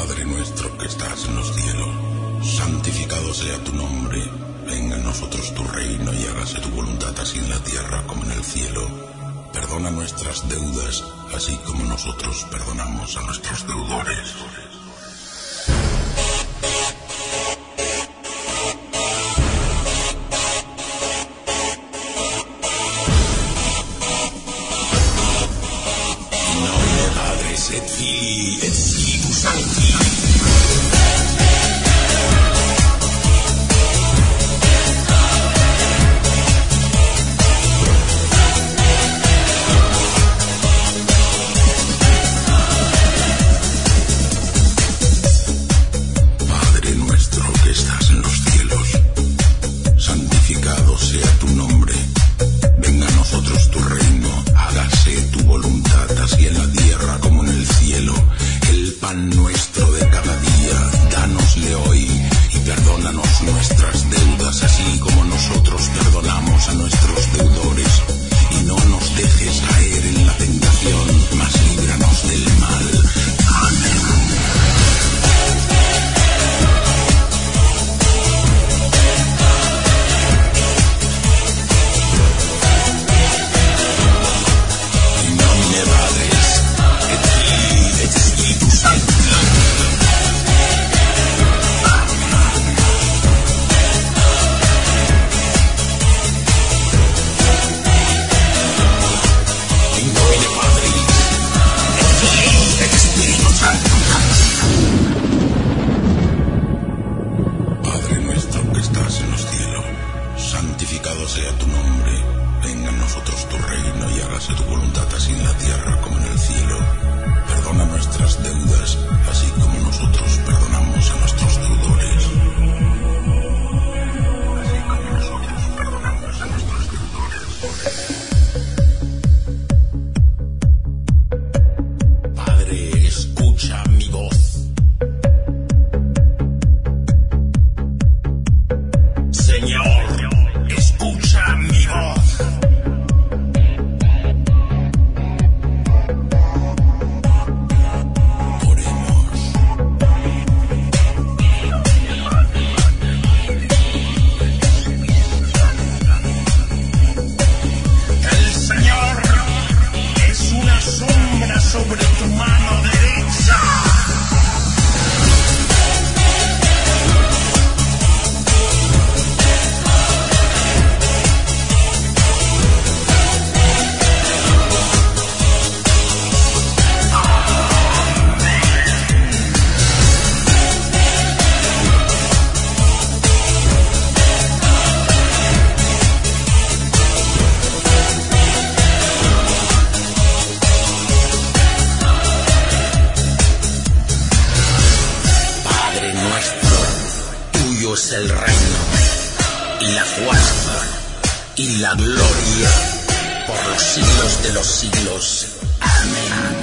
Padre nuestro que estás en los cielos, santificado sea tu nombre. Venga a nosotros tu reino y hágase tu voluntad así en la tierra como en el cielo. Perdona nuestras deudas, así como nosotros perdonamos a nuestros deudores. In nomine Patris et Filii et Spiritus Sancti. Sea tu nombre, venga a nosotros tu reino, hágase tu voluntad así en la tierra como en el cielo. El pan nuestro de cada día, dánosle hoy y perdónanos nuestras deudas así como nosotros perdonamos a nuestros deudores. Y no nos dejes caer en la tentación, mas líbranos del mal. Amén. Santificado sea tu nombre, venga a nosotros tu reino y hágase tu voluntad así en la tierra como en el cielo. Perdona nuestras deudas, así como nosotros perdonamos a nuestros deudores. Así como nosotros perdonamos a nuestros deudores. Padre, escucha mi voz. Señor, escucha mi voz. Oremos. El Señor es una sombra sobre tu mano derecha. Es el reino y la fuerza y la gloria por los siglos de los siglos. Amén.